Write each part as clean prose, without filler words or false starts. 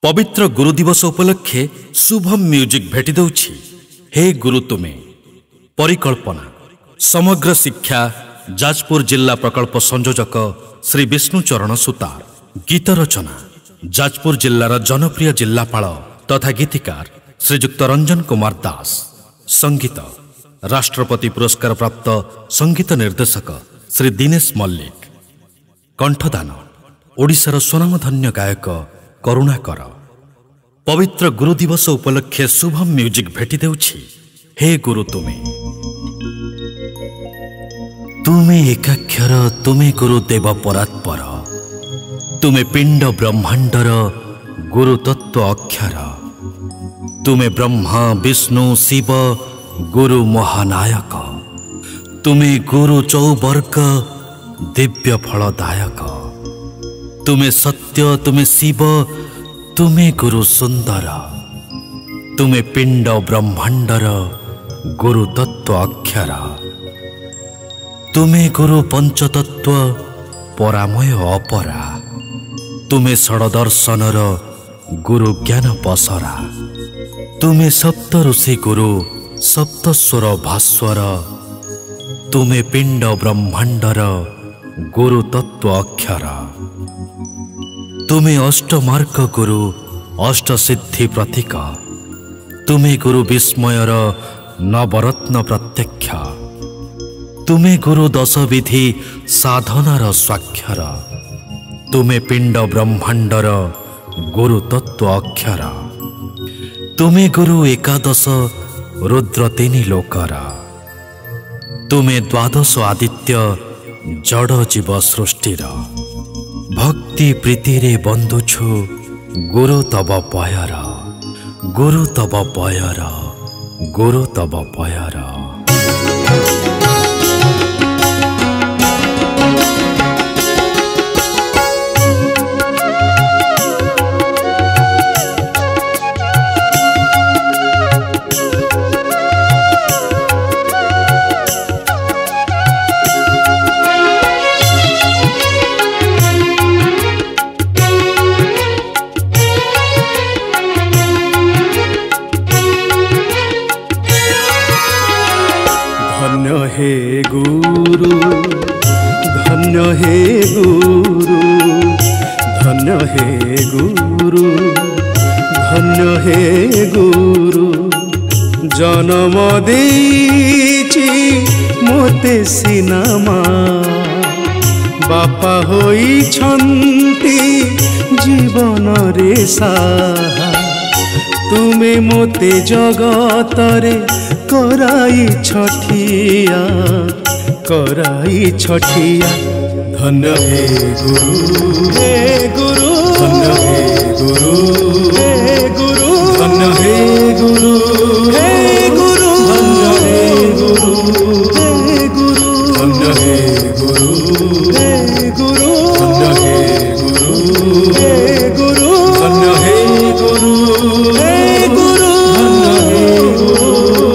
पवित्र गुरु दिवस उपलक्षे शुभम म्यूजिक भेटी दौछि हे गुरु तुमे परिकल्पना समग्र शिक्षा जाजपुर जिला प्रकल्प संयोजक श्री विष्णुचरण सुतार। गीत रचना जाजपुर जिलार जनप्रिय जिलापाल तथा गीतिकार श्रीजुक्त रंजन कुमार दास। संगीत राष्ट्रपति पुरस्कार प्राप्त संगीत निर्देशक श्री दिनेश मल्लिक। कंठदान ओडिशार स्वनामधन्य गायक करुणाकर। पवित्र गुरु दिवस उपलक्षे शुभम म्यूजिक भेटी देउछि हे गुरु तुमे। तुमे एकाक्षर तुमे गुरु देव परात्पर, तुमे पिंड ब्रह्मांडर गुरु तत्व अक्षर। तुमे ब्रह्मा विष्णु शिव गुरु महानायक, तुमे गुरु चौवर्ग दिव्य फलदायक। तुमे सत्य तुमे शिव तुमे गुरु सुंदर, तुमे पिंड ब्रह्मांडर गुरु तत्व अक्षर। तुमे गुरु पंचतत्व परामय अपरा, तुमे षडदर्शनर गुरु ज्ञान पसरा। तुमे सप्त ऋषि गुरु सप्तस्वर भास्वर, तुमे पिंड ब्रह्मांडर गुरु तत्व अक्षर। तुमे अष्टमार्ग गुरु अष्ट सिद्धि प्रतीक, तुमे गुरु विस्मयर नवरत्न प्रत्यक्ष। तुमे गुरु दश विधि साधनार स्वाक्षर, तुमे पिंड ब्रह्मांडर गुरु तत्व अक्षर। तुमे गुरु एकादश रुद्र तीन लोकर, तुमे द्वादश आदित्य जड़ जीव सृष्टिर। भक्ति प्रीति रे बंधुछु गुरु तब पयर, गुरु तब पयर, गुरु तब पयर। धन्य हे गुरु, धन्य हे गुरु, धन्य हे गुरु, धन्य हे गुरु। जन्म देछि मोते सिनामा, बापा होई छंती जीवन रे साहा। तुमे मोते जगतरे कराई छठिया, कराई छठिया। धन्य हे गुरु, हे गुरु, धन्य हे गुरु, हे गुरु, धन्य हे गुरु, हे गुरु, धन्य हे गुरु, हे गुरु, धन्य हे गुरु, हे गुरु, धन्य हे गुरु, हे गुरु, धन्य हे गुरु, हे गुरु, धन्य हे गुरु।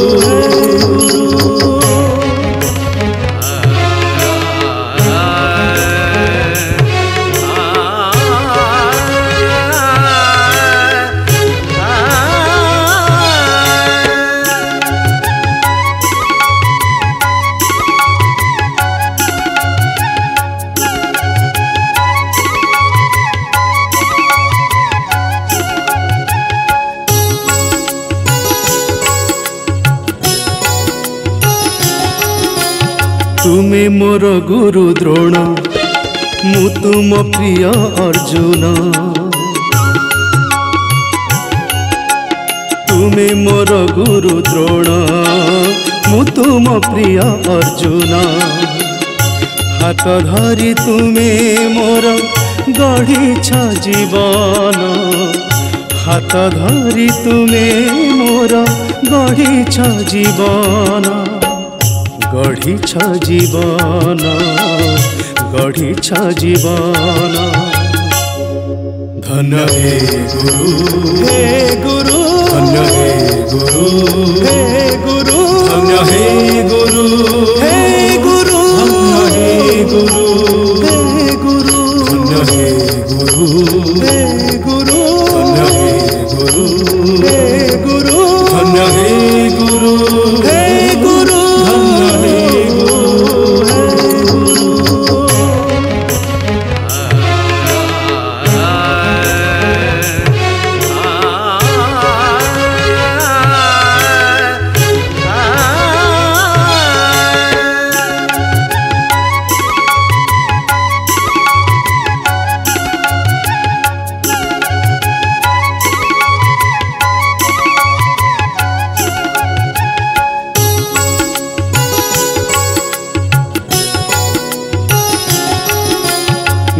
तुमे मोर गुरु द्रोण, मु तुम प्रिय अर्जुन। तुमे मोर गुरु द्रोण, मु तुम प्रिय अर्जुन। हाथ धरी तुमे मोर गढ़ीछ जीवन, हाथ धरी तुमे मोर गढ़ीछ जीवन। गढ़ीछ जीवन, गढ़ीछ जीवन। धन्य हे गुरु, हे गुरु, धन्य हे गुरु, हे गुरु, धन्य हे गुरु, हे गुरु, धन्य हे गुरु, हे गुरु, धन्य हे गुरु, हे गुरु, धन्य हे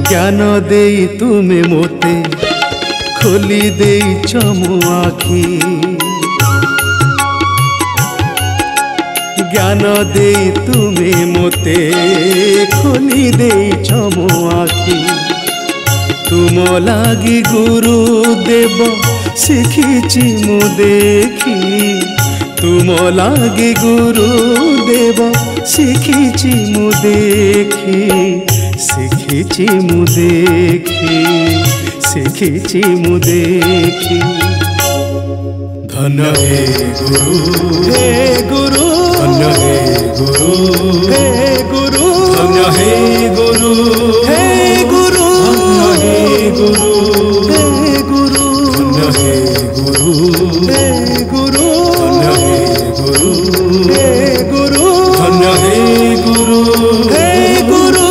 ज्ञान देई तुमे मोते खोली देइछ मो आखि ज्ञान देई तुमे मोते खोली देइछ मो आखि तुम लागी गुरु देव शिखिछि मु देखी तुम लागी गुरु देव शिखिछि मु देखी शिखिछि मु देखी शिखिछि मु देखी धन्य हे गुरु धन्य हे गुरु हे गुरु धन्य हे गुरु हे गुरु धन्य हे गुरु हे गुरु धन्य हे गुरु हे गुरु धन्य हे गुरु हे गुरु धन्य हे गुरु हे गुरु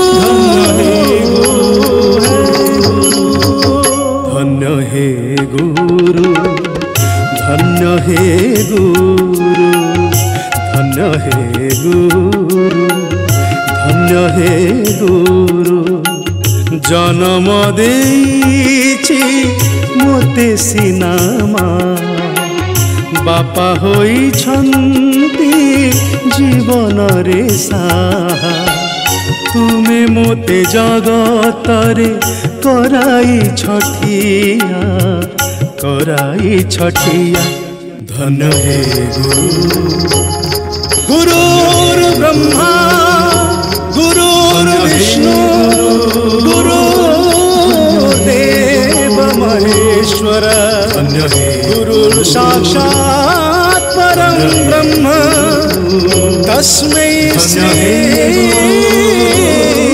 धन्य हे गुरु धन्य हे गुरु धन्य हे गुरु धन्य हे गुरु जन्म देइछि मोते सिना बापा होइछन्ति जीवन रे साहा तुमे मोते जगतरे कराई छठिया धन्य हे गुरुर् ब्रह्मा गुरुर्विष्णु गुरुर्देव महेश्वर गुरुर् साक्षात् परं ब्रह्म तस्मै श्री